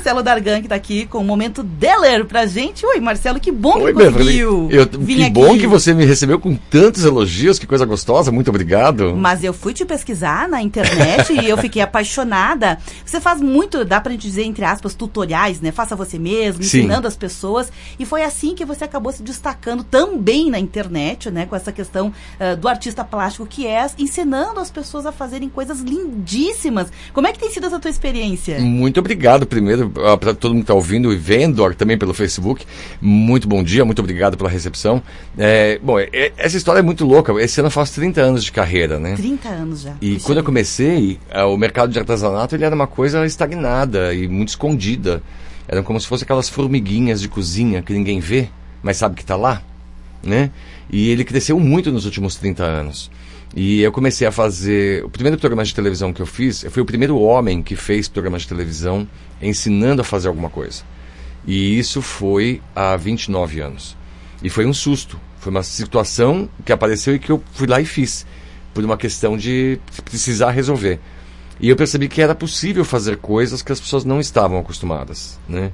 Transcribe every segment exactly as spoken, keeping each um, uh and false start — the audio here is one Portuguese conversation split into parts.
Marcelo Dargan, que tá aqui com o Momento Deller pra gente. Oi, Marcelo, que bom Oi, que conseguiu eu, vir Que aqui. bom que você me recebeu com tantos elogios, que coisa gostosa, muito obrigado. Mas eu fui te pesquisar na internet e eu fiquei apaixonada. Você faz muito, dá pra gente dizer, entre aspas, tutoriais, né? Faça você mesmo, ensinando Sim. as pessoas. E foi assim que você acabou se destacando também na internet, né? Com essa questão uh, do artista plástico que é, ensinando as pessoas a fazerem coisas lindíssimas. Como é que tem sido essa tua experiência? Muito obrigado, primeiro, para todo mundo que está ouvindo e vendo também pelo Facebook. Muito bom dia, muito obrigado pela recepção. É, bom, é, essa história é muito louca. Esse ano eu faço trinta anos de carreira, né? trinta anos já. E quando eu comecei, o mercado de artesanato ele era uma coisa estagnada e muito escondida. Eram como se fossem aquelas formiguinhas de cozinha que ninguém vê, mas sabe que está lá, né? E ele cresceu muito nos últimos trinta anos. E eu comecei a fazer... O primeiro programa de televisão que eu fiz, eu fui o primeiro homem que fez programa de televisão ensinando a fazer alguma coisa. E isso foi há vinte e nove anos. E foi um susto. Foi uma situação que apareceu e que eu fui lá e fiz. Por uma questão de precisar resolver. E eu percebi que era possível fazer coisas que as pessoas não estavam acostumadas, né?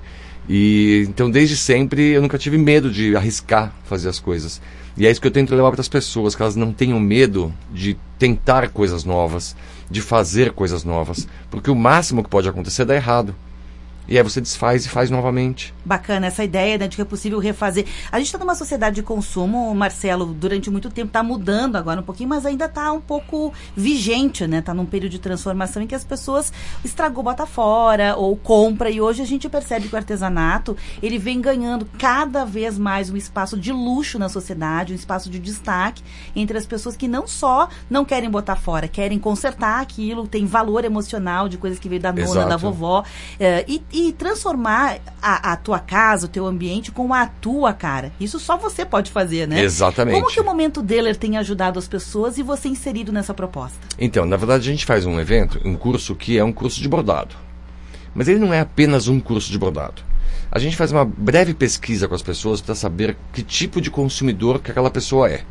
E então, desde sempre, eu nunca tive medo de arriscar fazer as coisas. E é isso que eu tento levar para as pessoas, que elas não tenham medo de tentar coisas novas, de fazer coisas novas. Porque o máximo que pode acontecer é dar errado. E aí você desfaz e faz novamente. Bacana essa ideia, né, de que é possível refazer. A gente está numa sociedade de consumo, Marcelo, durante muito tempo, está mudando agora um pouquinho, mas ainda está um pouco vigente, né? Está num período de transformação em que as pessoas estragou, bota fora ou compra. E hoje a gente percebe que o artesanato, ele vem ganhando cada vez mais um espaço de luxo na sociedade, um espaço de destaque entre as pessoas que não só não querem botar fora, querem consertar aquilo, tem valor emocional de coisas que veio da nona, Exato. Da vovó. É, e, e E transformar a, a tua casa, o teu ambiente com a tua cara. Isso só você pode fazer, né? Exatamente. Como que o Momento Deller tem ajudado as pessoas e você inserido nessa proposta? Então, na verdade, a gente faz um evento, um curso que é um curso de bordado. Mas ele não é apenas um curso de bordado. A gente faz uma breve pesquisa com as pessoas para saber que tipo de consumidor que aquela pessoa é.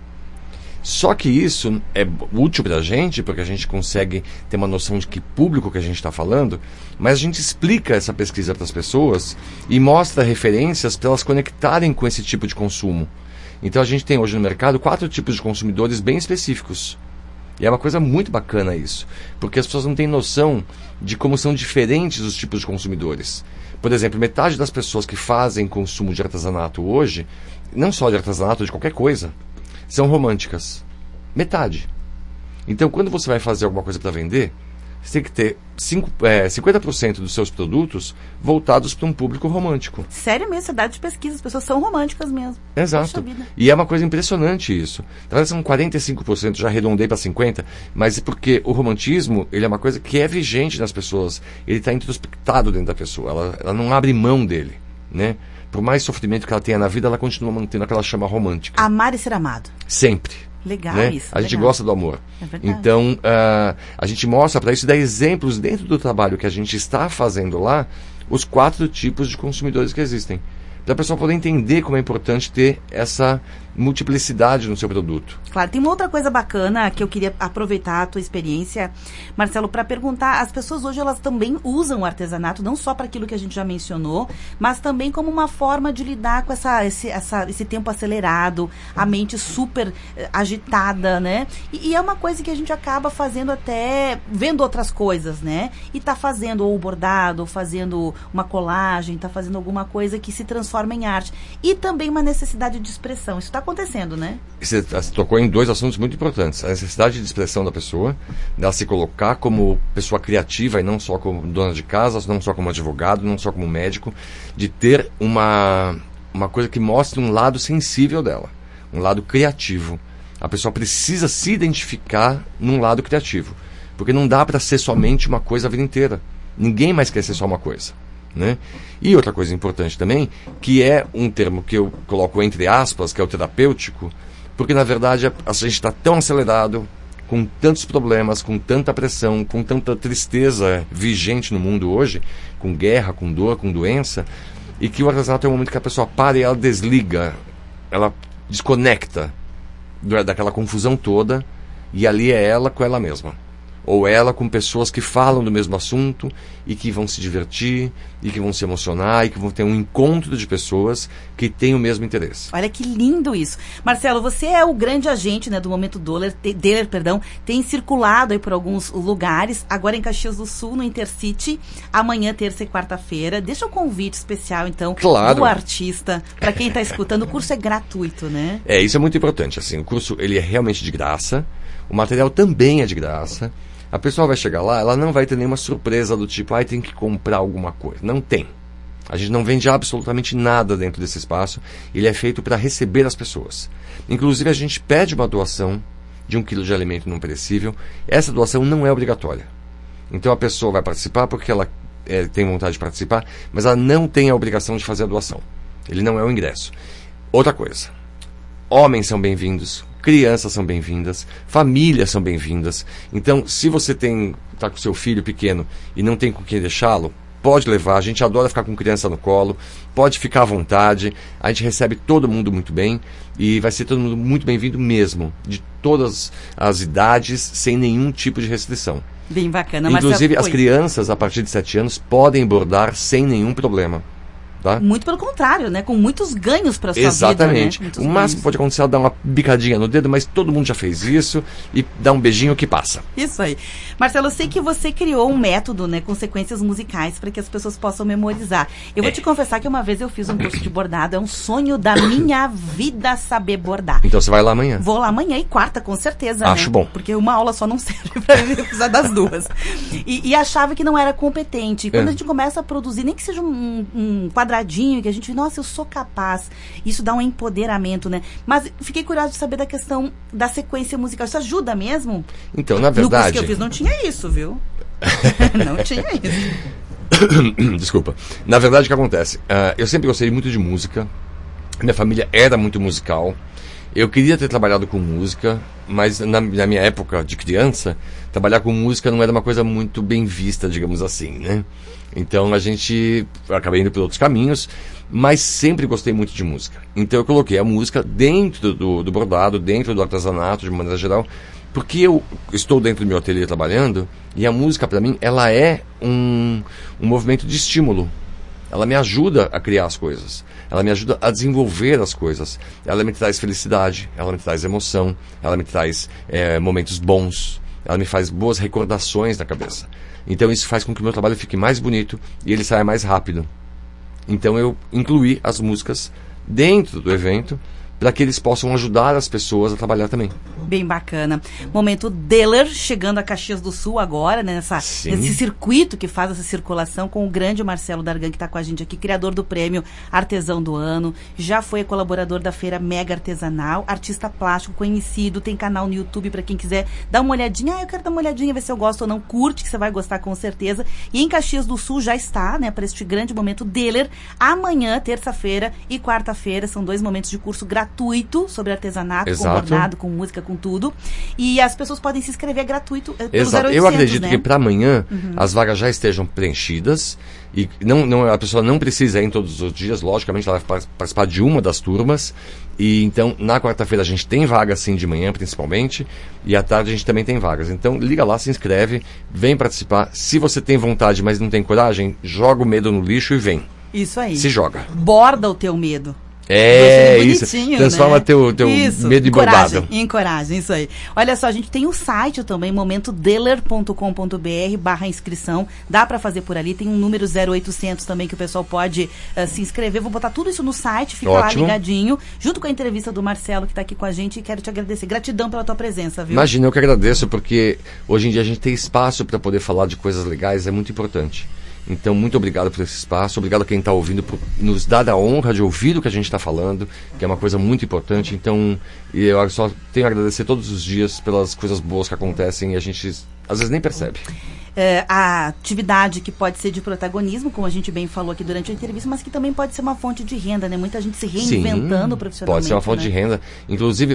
Só que isso é útil para a gente, porque a gente consegue ter uma noção de que público que a gente está falando, mas a gente explica essa pesquisa para as pessoas e mostra referências para elas conectarem com esse tipo de consumo. Então a gente tem hoje no mercado quatro tipos de consumidores bem específicos. E é uma coisa muito bacana isso, porque as pessoas não têm noção de como são diferentes os tipos de consumidores. Por exemplo, metade das pessoas que fazem consumo de artesanato hoje, não só de artesanato, de qualquer coisa, são românticas. Metade. Então, quando você vai fazer alguma coisa para vender, você tem que ter cinco, é, cinquenta por cento dos seus produtos voltados para um público romântico. Sério mesmo, você dá de pesquisa, as pessoas são românticas mesmo. Exato. E é uma coisa impressionante isso. Talvez são quarenta e cinco por cento, já arredondei para cinquenta por cento, mas é porque o romantismo, ele é uma coisa que é vigente nas pessoas. Ele está introspectado dentro da pessoa. Ela, ela não abre mão dele, né? Por mais sofrimento que ela tenha na vida, ela continua mantendo aquela chama romântica. Amar e ser amado. Sempre. Legal, né? isso. A legal. gente gosta do amor. É verdade. Então, uh, a gente mostra para isso, dá exemplos dentro do trabalho que a gente está fazendo lá, os quatro tipos de consumidores que existem. Para a pessoa poder entender como é importante ter essa multiplicidade no seu produto. Claro, tem uma outra coisa bacana que eu queria aproveitar a tua experiência, Marcelo, para perguntar. As pessoas hoje, elas também usam o artesanato, não só para aquilo que a gente já mencionou, mas também como uma forma de lidar com essa, esse, essa, esse tempo acelerado, a mente super eh, agitada, né? E, e é uma coisa que a gente acaba fazendo até, vendo outras coisas, né? E tá fazendo ou bordado, ou fazendo uma colagem, tá fazendo alguma coisa que se transforma em arte. E também uma necessidade de expressão. Isso está acontecendo, né? Você tocou em dois assuntos muito importantes. A necessidade de expressão da pessoa, dela se colocar como pessoa criativa e não só como dona de casa, não só como advogado, não só como médico, de ter uma, uma coisa que mostre um lado sensível dela, um lado criativo. A pessoa precisa se identificar num lado criativo, porque não dá para ser somente uma coisa a vida inteira. Ninguém mais quer ser só uma coisa. Né? E outra coisa importante também, que é um termo que eu coloco entre aspas, que é o terapêutico, porque na verdade a gente está tão acelerado, com tantos problemas, com tanta pressão, com tanta tristeza vigente no mundo hoje, com guerra, com dor, com doença, e que o artesanato é o momento que a pessoa para e ela desliga, ela desconecta daquela confusão toda, e ali é ela com ela mesma. ou ela com pessoas que falam do mesmo assunto e que vão se divertir, e que vão se emocionar, e que vão ter um encontro de pessoas que têm o mesmo interesse. Olha que lindo isso. Marcelo, você é o grande agente, né, do Momento Dólar, Deller, perdão, tem circulado aí por alguns lugares, agora em Caxias do Sul, no Intercity, amanhã, terça e quarta-feira. Deixa um convite especial, então, claro, do artista, para quem está escutando. O curso é gratuito, né? É, isso é muito importante, assim, o curso, ele é realmente de graça, o material também é de graça. A pessoa vai chegar lá, ela não vai ter nenhuma surpresa do tipo, ai, ah, tem que comprar alguma coisa. Não tem. A gente não vende absolutamente nada dentro desse espaço. Ele é feito para receber as pessoas. Inclusive, a gente pede uma doação de um quilo de alimento não perecível. Essa doação não é obrigatória. Então, a pessoa vai participar porque ela é, tem vontade de participar, mas ela não tem a obrigação de fazer a doação. Ele não é o ingresso. Outra coisa. Homens são bem-vindos. Crianças são bem-vindas, famílias são bem-vindas. Então, se você tem tá com seu filho pequeno e não tem com quem deixá-lo, pode levar. A gente adora ficar com criança no colo, pode ficar à vontade. A gente recebe todo mundo muito bem e vai ser todo mundo muito bem-vindo mesmo, de todas as idades, sem nenhum tipo de restrição. Bem bacana. Inclusive, Marcelo, as crianças, a partir de sete anos, podem bordar sem nenhum problema. Tá? Muito pelo contrário, né? Com muitos ganhos para sua Exatamente. vida, né? O máximo que pode acontecer é dar uma bicadinha no dedo, mas todo mundo já fez isso e dá um beijinho que passa. Isso aí. Marcelo, eu sei que você criou um método, né, com sequências musicais para que as pessoas possam memorizar. Eu vou é. te confessar que uma vez eu fiz um curso de bordado, é um sonho da minha vida saber bordar. Então você vai lá amanhã? Vou lá amanhã e quarta, com certeza. Acho né? bom. Porque uma aula só não serve para mim precisar das duas. E, e achava que não era competente. E quando é. a gente começa a produzir, nem que seja um, um quadradinho que a gente nossa, eu sou capaz. Isso dá um empoderamento, né? Mas fiquei curiosa de saber da questão da sequência musical. Isso ajuda mesmo? Então, na verdade... No curso que eu fiz não tinha isso, viu? Não tinha isso. Desculpa. Na verdade, o que acontece? Uh, eu sempre gostei muito de música. Minha família era muito musical. Eu queria ter trabalhado com música, mas na, na minha época de criança, trabalhar com música não era uma coisa muito bem vista, digamos assim, né? Então a gente acabei indo por outros caminhos, mas sempre gostei muito de música. Então eu coloquei a música dentro do, do bordado, dentro do artesanato, de maneira geral, porque eu estou dentro do meu ateliê trabalhando e a música, para mim, ela é um, um movimento de estímulo. Ela me ajuda a criar as coisas. Ela me ajuda a desenvolver as coisas. Ela me traz felicidade, ela me traz emoção, ela me traz é, momentos bons, ela me faz boas recordações na cabeça. Então isso faz com que o meu trabalho fique mais bonito e ele saia mais rápido. Então eu incluí as músicas dentro do evento para que eles possam ajudar as pessoas a trabalhar também. Bem bacana. Momento Deller chegando a Caxias do Sul agora, né, nessa, nesse circuito que faz essa circulação com o grande Marcelo Dargan, que está com a gente aqui, criador do prêmio Artesão do Ano, já foi colaborador da Feira Mega Artesanal, artista plástico conhecido, tem canal no YouTube para quem quiser dar uma olhadinha. Ah, eu quero dar uma olhadinha, ver se eu gosto ou não. Curte, que você vai gostar com certeza. E em Caxias do Sul já está, né, para este grande momento Deller, amanhã, terça-feira e quarta-feira, são dois momentos de curso gratuito sobre artesanato, Exato. com bordado, com música, com tudo. E as pessoas podem se inscrever gratuito pelo Exato. zero oitocentos, Eu acredito né? que para amanhã uhum. as vagas já estejam preenchidas e não, não, a pessoa não precisa ir em todos os dias, logicamente ela vai participar de uma das turmas. E então na quarta-feira a gente tem vaga sim, de manhã principalmente, e à tarde a gente também tem vagas. Então liga lá, se inscreve, vem participar. Se você tem vontade, mas não tem coragem, joga o medo no lixo e vem. Isso aí. Se joga. Borda o teu medo. É, isso. Transforma né? teu, teu isso. medo em bordado. Encoragem, isso aí. Olha só, a gente tem o site também, momento deller ponto com ponto br barra inscrição. Dá para fazer por ali. Tem um número zero oitocentos também que o pessoal pode uh, se inscrever. Vou botar tudo isso no site, fica Ótimo. lá ligadinho, junto com a entrevista do Marcelo, que está aqui com a gente. E quero te agradecer. Gratidão pela tua presença, viu? Imagina, eu que agradeço, porque hoje em dia a gente tem espaço para poder falar de coisas legais, é muito importante. Então, muito obrigado por esse espaço, obrigado a quem está ouvindo por nos dar a honra de ouvir o que a gente está falando, que é uma coisa muito importante. Então, eu só tenho a agradecer todos os dias pelas coisas boas que acontecem e a gente às vezes nem percebe. É, a atividade que pode ser de protagonismo, como a gente bem falou aqui durante a entrevista, mas que também pode ser uma fonte de renda, né? Muita gente se reinventando Sim, profissionalmente. pode ser uma fonte né? de renda. Inclusive,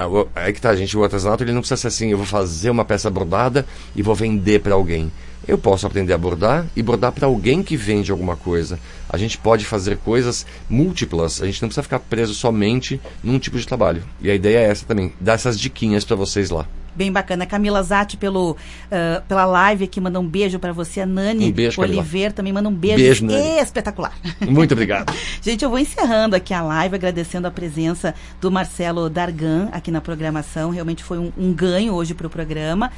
aí que tá, gente, o artesanato ele não precisa ser assim, eu vou fazer uma peça bordada e vou vender para alguém. Eu posso aprender a bordar e bordar para alguém que vende alguma coisa. A gente pode fazer coisas múltiplas, a gente não precisa ficar preso somente num tipo de trabalho. E a ideia é essa também, dar essas diquinhas para vocês lá. bem bacana. Camila Zatti pelo, uh, pela live aqui, manda um beijo para você. A Nani um beijo, Oliveira também manda um beijo, beijo Nani. Espetacular. Muito obrigado. Gente, eu vou encerrando aqui a live, agradecendo a presença do Marcelo Dargan aqui na programação. Realmente foi um, um ganho hoje para o programa.